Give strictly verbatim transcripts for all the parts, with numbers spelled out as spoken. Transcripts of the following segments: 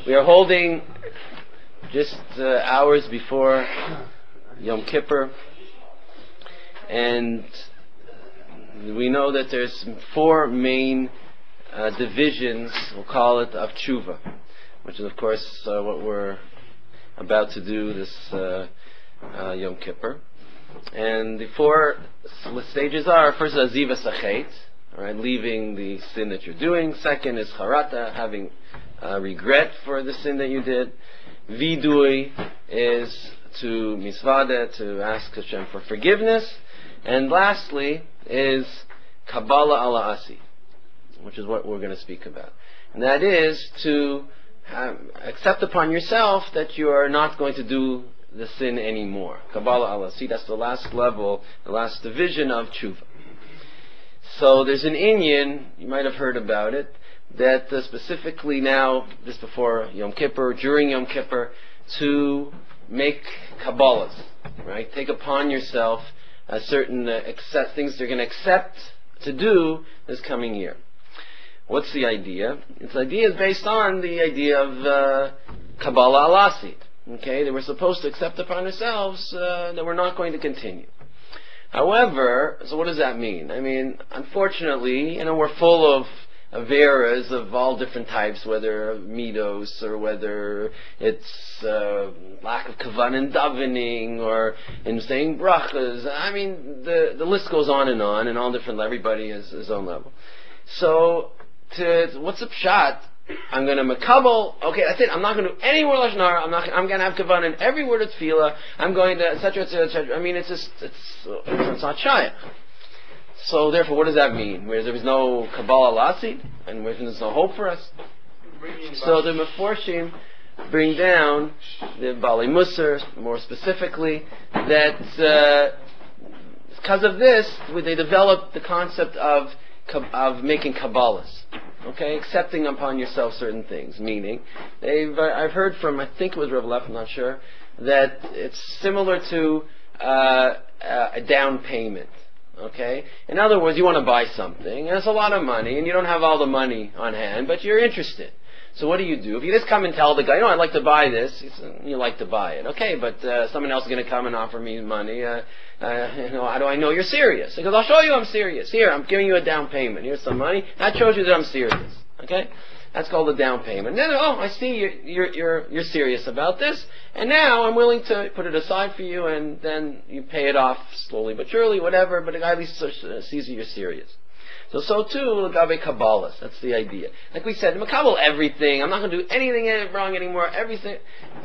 We are holding just uh, hours before Yom Kippur, and we know that there's four main uh, divisions, we'll call it, of tshuva, which is of course uh, what we're about to do this uh, uh, Yom Kippur. And the four stages are: first is azivas hachet, all right, leaving the sin that you're doing. Second is charata, having uh, regret for the sin that you did. Vidui is to misvada, to ask Hashem for forgiveness. And lastly is Kabbalah ala asi, which is what we're going to speak about. And that is to have, accept upon yourself that you are not going to do the sin anymore. Kabbalah ala asi, that's the last level, the last division of tshuva. So there's an inyan, you might have heard about it, that uh, specifically now, just before Yom Kippur, during Yom Kippur, to make Kabbalahs, right? Take upon yourself a certain uh, accept, things they're going to accept to do this coming year. What's the idea? Its idea is based on the idea of uh, Kabbalah alasid. Okay, they were supposed to accept upon ourselves uh, that we're not going to continue. However, so what does that mean? I mean, unfortunately, you know, we're full of averas of all different types, whether midos or whether it's uh, lack of kavan in davening or in saying brachas. I mean, the the list goes on and on, and all different. Everybody has his own level. So, to what's the pshat? I'm going to makabel. Okay, that's it. I'm not going to do any more lashon hara. I'm not. I'm going to have kavan in every word of tefillah. I'm going to et cetera, et cetera, et cetera. I mean, it's just it's it's not shayach. So therefore, what does that mean? Where there is no Kabbalah Lasid, and where there's no hope for us? So the Meforshim bring down the Bali Musar, more specifically, that uh, because of this, they developed the concept of of making Kabbalahs. Okay, accepting upon yourself certain things. Meaning, they've I've heard from, I think it was Rav Leff, I'm not sure, that it's similar to uh, a down payment. Okay? In other words, you want to buy something, and it's a lot of money, and you don't have all the money on hand, but you're interested. So what do you do? If you just come and tell the guy, you know, I'd like to buy this, you like to buy it. Okay, but uh, someone else is going to come and offer me money. Uh, uh, you know, how do I know you're serious? Because I'll show you I'm serious. Here, I'm giving you a down payment. Here's some money. That shows you that I'm serious. Okay? That's called a down payment. And then, oh, I see you're, you're, you're, you're serious about this, and now I'm willing to put it aside for you, and then you pay it off slowly but surely, whatever, but the guy at least sees that you're serious. So, so too, Lagabe Kabbalahs, that's the idea. Like we said, Makabal everything, I'm not going to do anything wrong anymore, everything,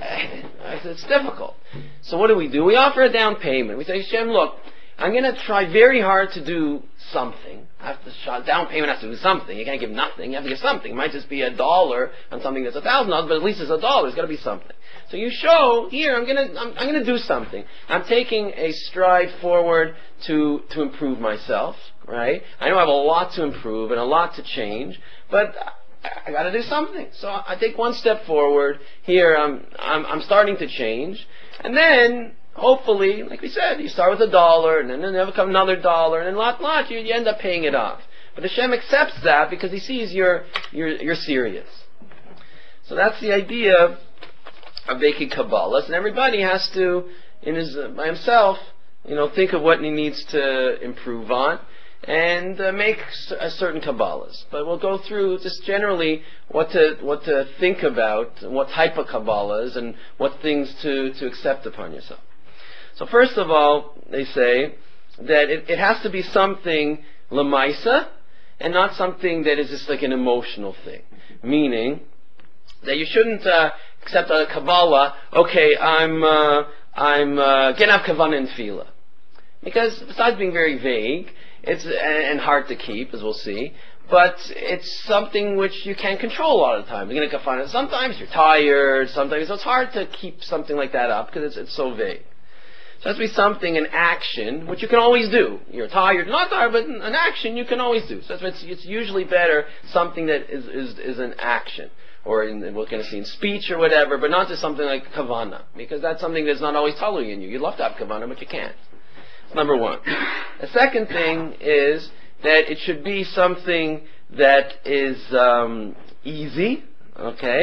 it's difficult. So what do we do? We offer a down payment. We say, Hashem, look, I'm going to try very hard to do something. I have to, down payment has to do something. You can't give nothing. You have to give something. It might just be a dollar on something that's a thousand dollars, but at least it's a dollar. It's got to be something. So you show here. I'm going to. I'm, I'm going to do something. I'm taking a stride forward to to improve myself. Right? I know I have a lot to improve and a lot to change, but I, I got to do something. So I take one step forward. Here, I'm I'm, I'm starting to change, and then. Hopefully, like we said, you start with a dollar, and then there come another dollar, and then lot, lot, you, you end up paying it off. But Hashem accepts that because He sees you're you're you're serious. So that's the idea of making Kabbalahs, and everybody has to, in his uh, by himself, you know, think of what he needs to improve on, and uh, make a certain Kabbalahs. But we'll go through just generally what to what to think about, what type of Kabbalahs, and what things to to accept upon yourself. So first of all, they say that it, it has to be something lemaisa and not something that is just like an emotional thing. Meaning that you shouldn't uh, accept a Kabbalah, okay, I'm uh, I'm uh, gonna have kavanah and tefillah. Because besides being very vague, it's and hard to keep, as we'll see, but it's something which you can't control a lot of the time. You're gonna find it. Sometimes you're tired. Sometimes so it's hard to keep something like that up because it's it's so vague. So it has to be something, an action, which you can always do. You're tired, not tired, but an action you can always do. So it's, it's usually better something that is, is, is an action. Or in, we're going to see in speech or whatever, but not just something like kavana. Because that's something that's not always totally in you. You'd love to have kavana, but you can't. That's number one. The second thing is that it should be something that is um, easy, okay?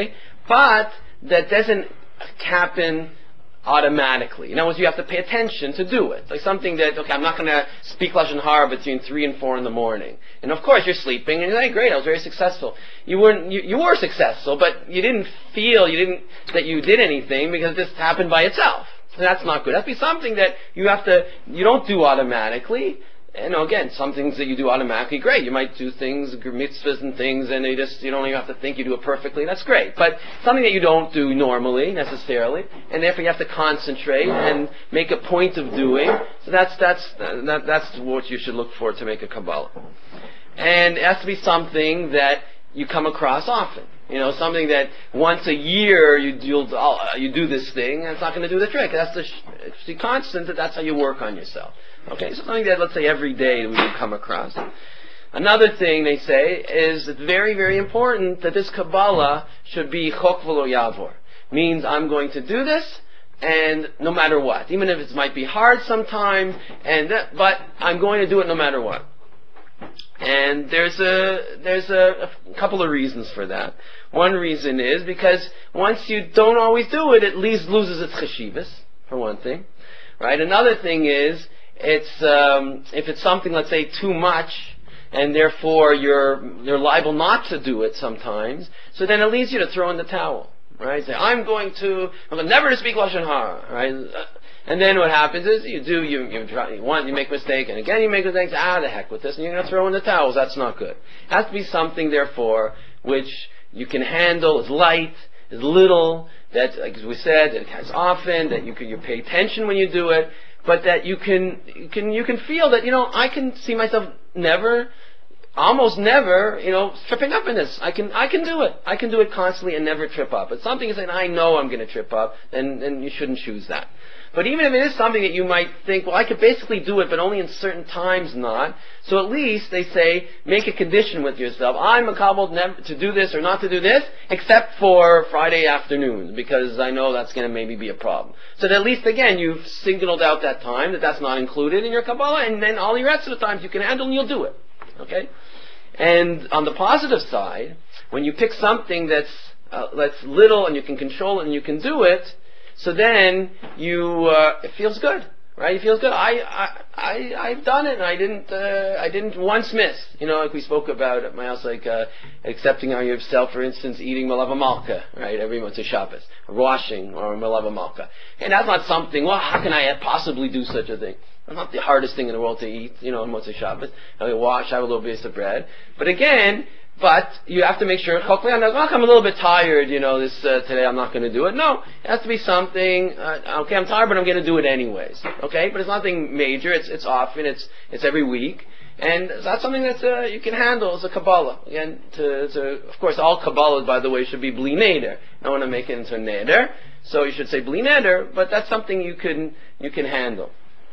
but that doesn't happen automatically. In other words, you have to pay attention to do it. Like something that, okay, I'm not going to speak Lashon Hara between three and four in the morning. And of course, you're sleeping, and you're like, great, I was very successful. You weren't, you, you were successful, but you didn't feel, you didn't, that you did anything because this happened by itself. So that's not good. That's be something that you have to, you don't do automatically. And again, some things that you do automatically, great. You might do things, mitzvahs and things, and you just, you don't even have to think, you do it perfectly, that's great. But something that you don't do normally, necessarily, and therefore you have to concentrate and make a point of doing, so that's, that's, that, that's what you should look for to make a Kabbalah. And it has to be something that you come across often. You know, something that once a year you you'll, uh, you do this thing, and it's not going to do the trick. That's the, it's the constant, that that's how you work on yourself. Okay, so something that, let's say, every day we would come across. Another thing they say is it's very, very important that this Kabbalah should be chok v'lo yavor. Means I'm going to do this, and no matter what. Even if it might be hard sometimes, and that, but I'm going to do it no matter what. And there's a there's a, a couple of reasons for that. One reason is because once you don't always do it, it at least loses its cheshivas, for one thing. Right? Another thing is, It's um, if it's something, let's say, too much, and therefore you're you're liable not to do it sometimes. So then it leads you to throw in the towel, right? Say, I'm going to, I'm going never to speak Lashon Hara, right? And then what happens is you do you you try you want you make a mistake, and again you make mistakes. Ah, the heck with this, and you're going to throw in the towels. That's not good. It has to be something, therefore, which you can handle, is light, is little. That, like we said, that it has often, that you can you pay attention when you do it. But that you can, you can, you can feel that, you know, I can see myself never, almost never, you know, tripping up in this. I can, I can do it. I can do it constantly and never trip up. But something is saying, I know I'm going to trip up, then, then you shouldn't choose that. But even if it is something that you might think, well, I could basically do it, but only in certain times not. So at least, they say, make a condition with yourself. I'm accountable never to do this or not to do this, except for Friday afternoons, because I know that's going to maybe be a problem. So that at least, again, you've signaled out that time, that that's not included in your Kabbalah, and then all the rest of the times you can handle and you'll do it. Okay? And on the positive side, when you pick something that's, uh, that's little and you can control it and you can do it, so then you, uh, it feels good, right? It feels good. I, I, I, I've done it, and I didn't, uh, I didn't once miss. You know, like we spoke about at my house, like uh, accepting on yourself, for instance, eating malava malka, right? Every Motzei Shabbos, washing or malava malka, and that's not something. Well, how can I possibly do such a thing? It's not the hardest thing in the world to eat, you know, on Motzei Shabbos. I wash, have a little piece of bread, but again. But you have to make sure, I'm a little bit tired, you know, this uh, today I'm not going to do it. No, it has to be something, uh, okay, I'm tired, but I'm going to do it anyways. Okay, but it's nothing major, it's it's often, it's it's every week. And that's something that uh, you can handle as a Kabbalah. Again, to, to, of course, all Kabbalah, by the way, should be Bli Neder. I don't want to make it into a Neder, so you should say Bli Neder, but that's something you can you can handle.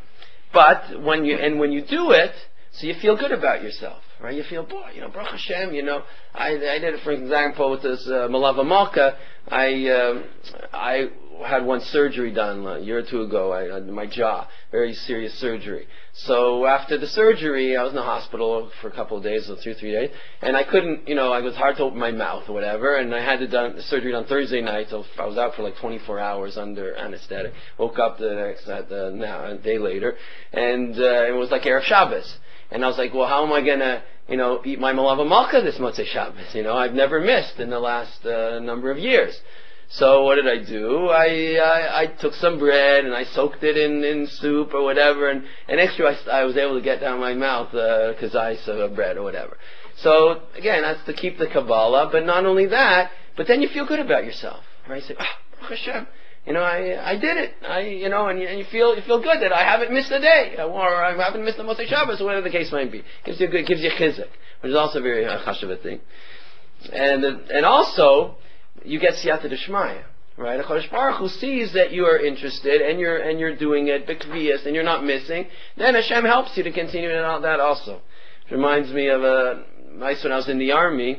But when you, and when you do it, so you feel good about yourself, right? You feel, boy, you know, Baruch Hashem, you know, I, I did it, for example, with this uh, Malava Malka. I, um, I had one surgery done a year or two ago, I had my jaw, very serious surgery. So after the surgery, I was in the hospital for a couple of days, or two, three days, and I couldn't, you know, it was hard to open my mouth or whatever, and I had the, done, the surgery done Thursday night, so I was out for like twenty-four hours under anesthetic. Woke up the next, uh, the, now, a day later, and uh, it was like Erev Shabbos. And I was like, well, how am I going to, you know, eat my Malava Malka this Motzei Shabbos? You know, I've never missed in the last uh, number of years. So what did I do? I, I I took some bread and I soaked it in, in soup or whatever, and, and extra I, I was able to get down my mouth because uh, I saw bread or whatever. So again, that's to keep the Kabbalah, but not only that, but then you feel good about yourself, right? You say, ah, Baruch Hashem. You know, I I did it. I you know, and you, and you feel you feel good that I haven't missed a day, or I haven't missed the Motzei Shabbos, or whatever the case might be. Gives you good, gives you chizuk, which is also a very uh, chashuv thing. And and also you get siyata d'shmaya, right? HaKadosh Baruch Hu sees that you are interested and you're and you're doing it b'kviyas and you're not missing. Then Hashem helps you to continue that also. It reminds me of a nice when I was in the army.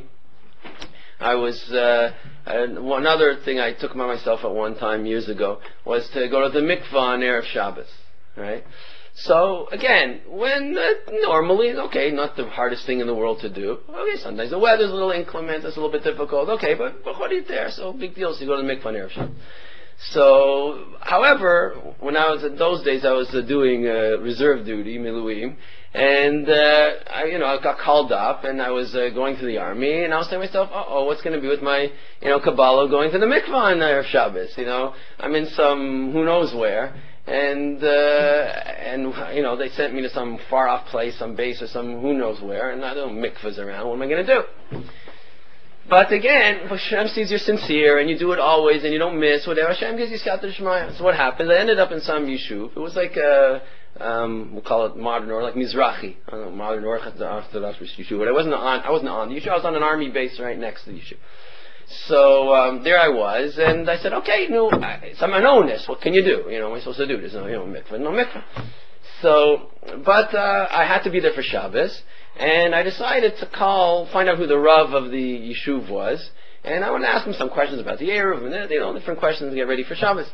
I was, uh, another thing I took by myself at one time years ago was to go to the mikvah on Erev Shabbos, right? So again, when uh, normally, okay, not the hardest thing in the world to do. Okay, sometimes the weather's a little inclement, it's a little bit difficult. Okay, but but what are you there? So big deal. So you go to the mikvah on Erev Shabbos. So, however, when I was in those days, I was uh, doing uh, reserve duty, miluim, and uh, I, you know, I got called up, and I was uh, going to the army, and I was saying to myself, "Oh, what's going to be with my, you know, Kabbalah going to the mikvah on Erev Shabbos? You know, I'm in some who knows where." And, uh, and, you know, they sent me to some far off place, some base or some who knows where, and I don't mikvahs around. What am I going to do? But again, Hashem sees you're sincere, and you do it always, and you don't miss, whatever. Hashem gives you siyata d'shmaya. So what happened? I ended up in some yishuv. It was like a, um, we'll call it modern or like Mizrahi. I don't know, modern or Orthodox yishuv. But I wasn't on, I wasn't on the yishuv. I was on an army base right next to the yishuv. So um, there I was, and I said, okay, no, I, so I'm known this. What can you do? You know, what am I supposed to do? There's no, you know, mikvah, no mikvah. So, but uh, I had to be there for Shabbos, and I decided to call, find out who the Rav of the Yishuv was, and I want to ask him some questions about the Erev, and you know, different questions to get ready for Shabbos.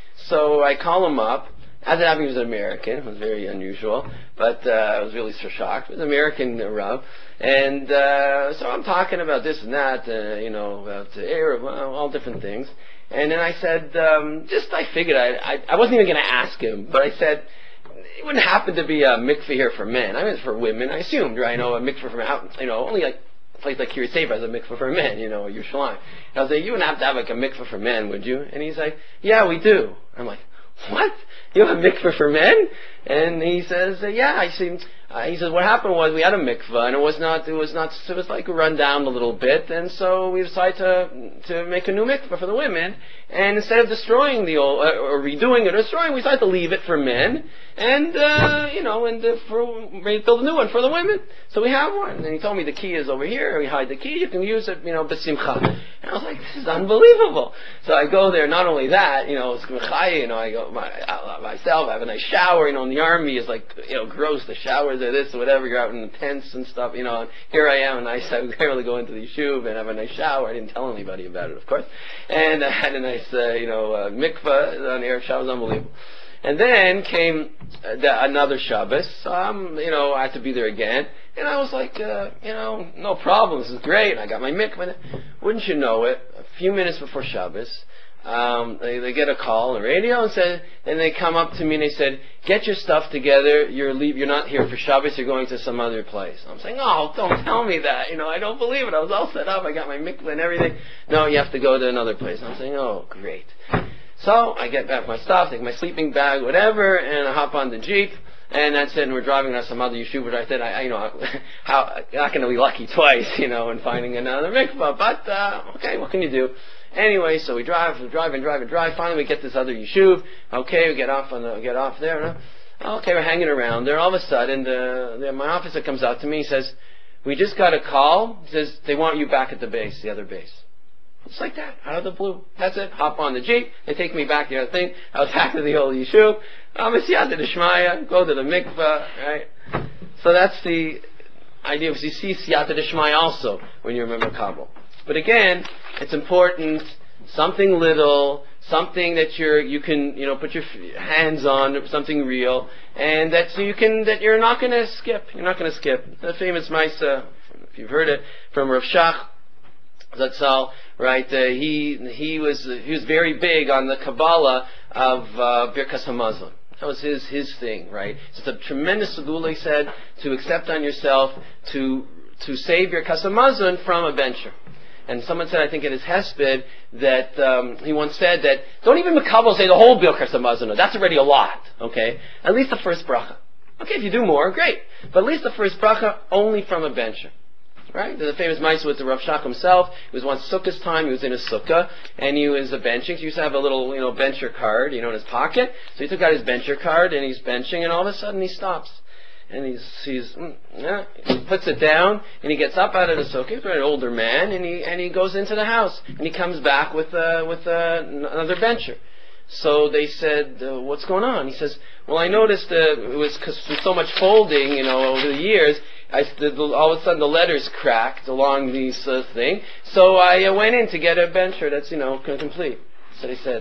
So I call him up. As it happened, he was an American. It was very unusual, but uh, I was really so shocked. He was an American uh, Rav. And uh, so I'm talking about this and that, uh, you know, about the Erev, all different things. And then I said, um, just I figured, I, I, I wasn't even going to ask him, but I said, it wouldn't happen to be a mikveh here for men. I mean, it's for women. I assumed, right? I know a mikveh for men, you know, only like a place like Kiryat Sefer has a mikveh for men, you know, Yerushalayim. And I was like, you wouldn't have to have like a mikveh for men, would you? And he's like, yeah, we do. I'm like, what? You have a mikveh for men? And he says, uh, yeah. I see. Uh, he says, what happened was we had a mikveh, and it was not, it was not, it was like run down a little bit, and so we decided to to make a new mikveh for the women. And instead of destroying the old, uh, or redoing it or destroying, we decided to leave it for men, and uh, you know, and uh, for build a new one for the women. So we have one. And he told me the key is over here. We hide the key. You can use it, you know, b'simcha. And I was like, this is unbelievable. So I go there. Not only that, you know, it's mechai. You know, I go my, I, myself. I have a nice shower. You know, in the army is like, you know, gross. The showers are this or whatever. You're out in the tents and stuff. You know, and here I am, and I, I barely go into the yeshuv and have a nice shower. I didn't tell anybody about it, of course. And I had a nice, uh, you know, uh, mikveh on Erev Shabbos. Unbelievable. And then came uh, the, another Shabbos. So I'm, you know, I had to be there again. And I was like, uh, you know, no problem. This is great. And I got my mikveh. Wouldn't you know it? A few minutes before Shabbos, um, they, they get a call on the radio and said, and they come up to me and they said, get your stuff together. You're leave. You're not here for Shabbos. You're going to some other place. I'm saying, oh, don't tell me that. You know, I don't believe it. I was all set up. I got my mikveh and everything. No, you have to go to another place. I'm saying, oh, great. So I get back my stuff, take my sleeping bag, whatever, and I hop on the Jeep. And that's it. And we're driving to some other yeshiva. Which I said, I, I you know, how you're not going to be lucky twice, you know, in finding another mikvah. But uh, okay, what can you do? Anyway, so we drive, we drive and drive and drive. Finally, we get this other yeshuv. Okay, we get off on the get off there. Okay, we're hanging around there. All of a sudden, the, the, my officer comes out to me. He says, "We just got a call. He says they want you back at the base, the other base." Just like that, out of the blue. That's it. Hop on the Jeep. They take me back to the other thing. I was back to the old yeshuv. I'm a siyata d'shmaya. Go to the mikveh, right? So that's the idea. You see siyata d'shmaya also when you remember Kabul. But again, it's important. Something little, something that you're you can you know put your hands on, something real, and that so you can that you're not going to skip. You're not going to skip. The famous Maisa, if you've heard it, from Rav Shach Zatzal, right? Uh, he he was uh, he was very big on the Kabbalah of uh, Birkas Hamazon. That was his his thing, right? It's a tremendous segula, he said, to accept on yourself to to save your Birkas Hamazon from a bencher. And someone said, I think in his Hesped, that um, he once said that don't even Makabel say the whole Birkas Hamazon. That's already a lot. Okay, at least the first bracha. Okay, if you do more, great. But at least the first bracha only from a bencher. Right? The famous Maisa was the Rav Shach himself. It was once Sukkah's time. He was in a sukkah, and he was a benching. He used to have a little, you know, bencher card, you know, in his pocket. So he took out his bencher card, and he's benching, and all of a sudden he stops. And he's, he's mm, yeah, he puts it down, and he gets up out of the sukkah. He's an older man, and he and he goes into the house, and he comes back with uh, with uh, another bencher. So they said, uh, what's going on? He says, well, I noticed uh, it was because so much folding, you know, over the years. I, the, all of a sudden the letters cracked along these uh, thing. So I uh, went in to get a bencher that's, you know, complete. So they said,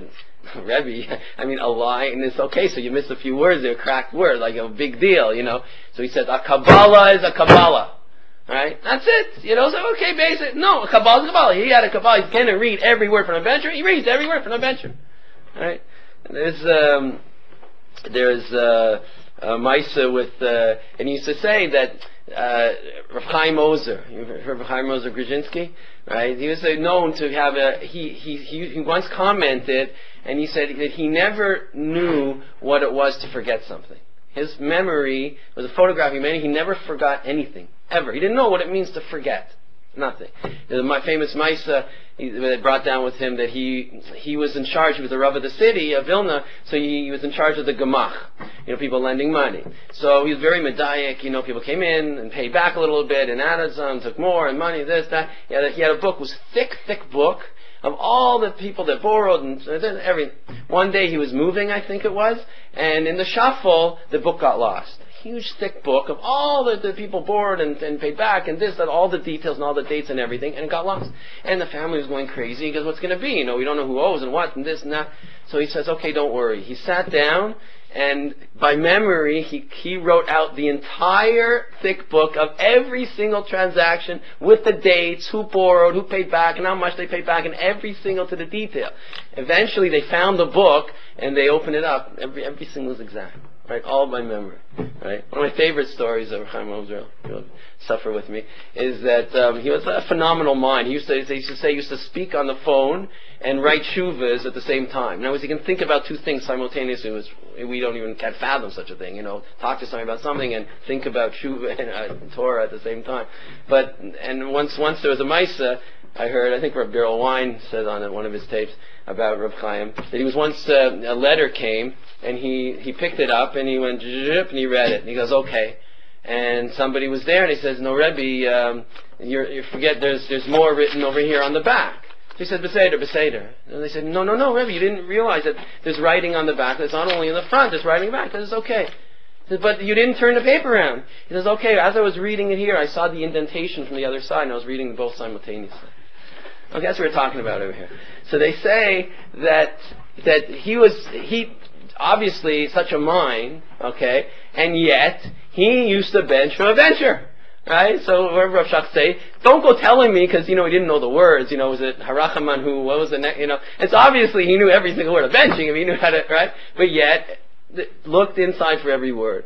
Rebbe, I mean, a line is okay, so you miss a few words, they're a cracked word, like a big deal, you know. So he said, a Kabbalah is a Kabbalah. Right? That's it. You know, so okay, basic. No, a Kabbalah is a Kabbalah. He had a Kabbalah. He's going to read every word from the Bencher. He reads every word from the Bencher. Right? There's, um, there's, uh, a Maisa with, uh, and he used to say that, uh, Rav Chaim Ozer, you heard Rav Chaim Ozer Grzinski? Right? He was uh, known to have a, he, he, he, he once commented, and he said that he never knew what it was to forget something. His memory was a photograph he made. He never forgot anything, ever. He didn't know what it means to forget. Nothing. My famous Maisa, they brought down with him that he he was in charge. He was the Rav of the city of Vilna, so he, he was in charge of the Gemach. You know, people lending money. So he was very medayik. You know, people came in and paid back a little bit, and added some, took more, and money, this, that. He had a, he had a book. It was a thick, thick book of all the people that borrowed and everything. One day he was moving, I think it was, and in the shuffle, the book got lost. A huge, thick book of all the, the people borrowed and, and paid back and this, that, all the details and all the dates and everything, and it got lost. And the family was going crazy because what's going to be? You know, we don't know who owes and what and this and that. So he says, okay, don't worry. He sat down, and by memory, he, he wrote out the entire thick book of every single transaction with the dates, who borrowed, who paid back, and how much they paid back, and every single to the detail. Eventually, they found the book, and they opened it up. Every every single is exact. Right, all by memory. Right, one of my favorite stories of Chaim Ozer, you'll suffer with me, is that um, he was a phenomenal mind. He used to, he used to say, he used to speak on the phone and write shuvas at the same time. In other words, he can think about two things simultaneously. Was, we don't even can't fathom such a thing. You know, talk to somebody about something and think about shuva and uh, Torah at the same time. But and once once there was a Maisa, I heard, I think Rav Daryl Wine said on one of his tapes about Rav Chaim that he was once uh, a letter came. And he, he picked it up and he went zhip and he read it and he goes, okay. And somebody was there and he says, no, Rebbe, um, you're, you forget there's there's more written over here on the back. So he said, Beseder, Beseder. And they said, no, no, no, Rebbe, you didn't realize that there's writing on the back. It's not only in the front, there's writing back. He says, okay. He says, but you didn't turn the paper around. He says, okay, as I was reading it here, I saw the indentation from the other side and I was reading both simultaneously. Okay, that's what we're talking about over here. So they say that that he was, he... obviously such a mind, okay, and yet he used to bench from a bencher, right? So whatever Rav Shach say, don't go telling me because you know he didn't know the words. You know, was it Harachaman who? What was the next? You know, it's obviously he knew every single word of benching. I mean, he knew how to, right? But yet looked inside for every word.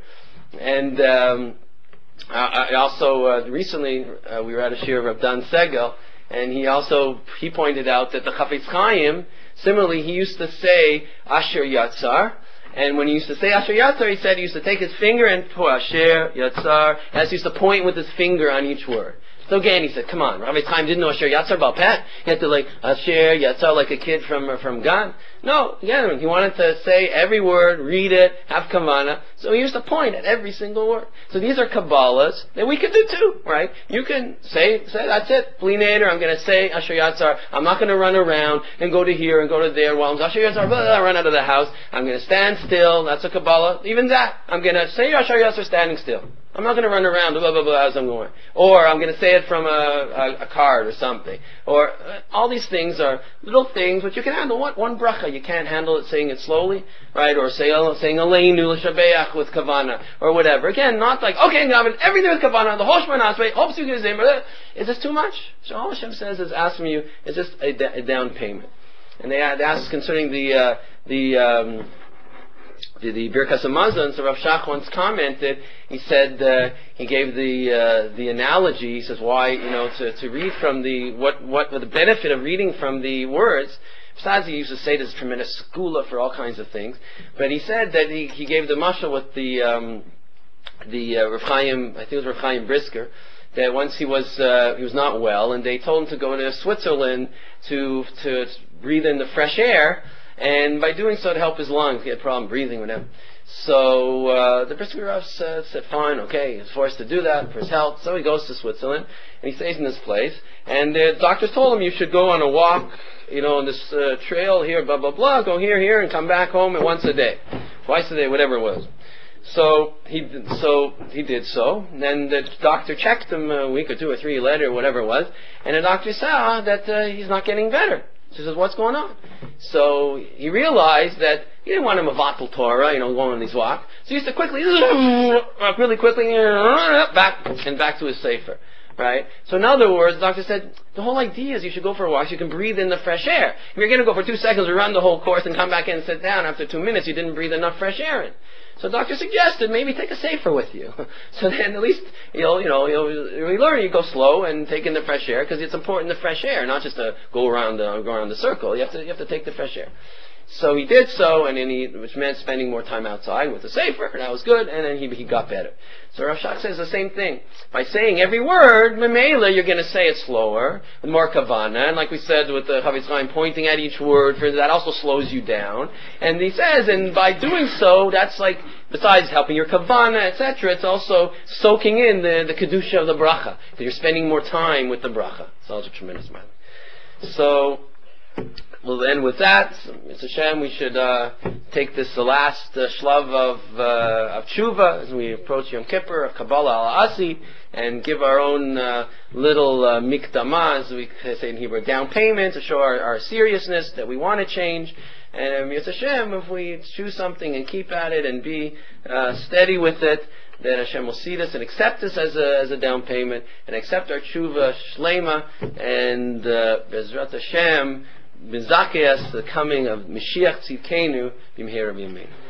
And um, I, I also uh, recently uh, we were at a shir of Rav Dan Segel, and he also he pointed out that the Chafetz Chaim. Similarly, he used to say Asher Yatzar, and when he used to say Asher Yatzar, he said he used to take his finger and put Asher Yatzar, as he used to point with his finger on each word. So again, he said, come on, Rabbi Chaim didn't know Asher Yatzar Baal Peh. He had to like Asher Yatzar like a kid from from God. No, again, he wanted to say every word, read it, have kavanah. So he used to point at every single word. So these are Kabbalahs that we can do too, right? You can say, say that's it, Bli Neder, I'm going to say Asher Yatzar. I'm not going to run around and go to here and go to there while I'm Asher Yatzar, blah, blah, run out of the house. I'm going to stand still, that's a Kabbalah. Even that, I'm going to say Asher Yatzar standing still. I'm not going to run around, blah, blah, blah, as I'm going. Or I'm going to say it from a, a, a card or something. Or uh, all these things are little things which you can handle. One, one bracha, you can't handle it saying it slowly, right? Or say, saying Aleinu l'shabeach with kavana, or whatever. Again, not like, okay, Gavin, everything with kavana, the Hoshman Asbei, hopes you get the Is this too much? So all Hashem says is asking you, is just a, a down payment. And they, they ask concerning the, uh, the, um, The, the Birkas Hamazon, so Rav Shach once commented, he said, uh, he gave the, uh, the analogy, he says why, you know, to, to read from the, what, what, the benefit of reading from the words, besides he used to say there's a tremendous skula for all kinds of things, but he said that he, he gave the mashal with the, um, the, uh, Rav Chaim, I think it was Rav Chaim Brisker, that once he was, uh, he was not well, and they told him to go to Switzerland to, to breathe in the fresh air, and by doing so to help his lungs, he had a problem breathing with him. So uh, the Brisker Rav said, said, fine, okay, he's forced to do that for his health. So he goes to Switzerland, and he stays in this place. And the doctors told him, you should go on a walk, you know, on this uh, trail here, blah, blah, blah, go here, here, and come back home at once a day. Twice a day, whatever it was. So he so he did so. And then the doctor checked him a week or two or three later, whatever it was, and the doctor saw that uh, he's not getting better. So he says, what's going on? So he realized that he didn't want him a vatal Torah, you know, going on his walk. So he used to quickly, really quickly, back and back to his sefer. Right? So in other words, the doctor said, the whole idea is you should go for a walk so you can breathe in the fresh air. If you're going to go for two seconds or run the whole course and come back in and sit down after two minutes, you didn't breathe enough fresh air in. So the doctor suggested maybe take a sefer with you. So then at least you'll, you know, you'll, you'll learn, you go slow and take in the fresh air, because it's important, the fresh air, not just to go around the, go around the circle. You have to, you have to take the fresh air. So he did so, and then he, which meant spending more time outside with the sefer, and that was good, and then he, he got better. So Rav Shach says the same thing. By saying every word, memela, you're going to say it slower, with more kavana, and like we said with the Chavetz Chaim, pointing at each word, for that also slows you down. And he says, and by doing so, that's like, besides helping your kavana, et cetera, it's also soaking in the, the kedusha of the bracha, because you're spending more time with the bracha. It's also a tremendous amount. So, well, then with that, Mister Hashem, we should uh, take this the last uh, shlav of uh, of tshuva as we approach Yom Kippur, of Kabbalah al-Asi, and give our own uh, little uh, mikdama, as we say in Hebrew, down payment to show our, our seriousness that we want to change. And Mister Hashem, if we choose something and keep at it and be uh, steady with it, then Hashem will see this and accept this as a as a down payment and accept our tshuva shlema, and uh, Bezrat Hashem, Bizakeas, the coming of Mashiach Tzidkenu, B'mehera B'yameinu.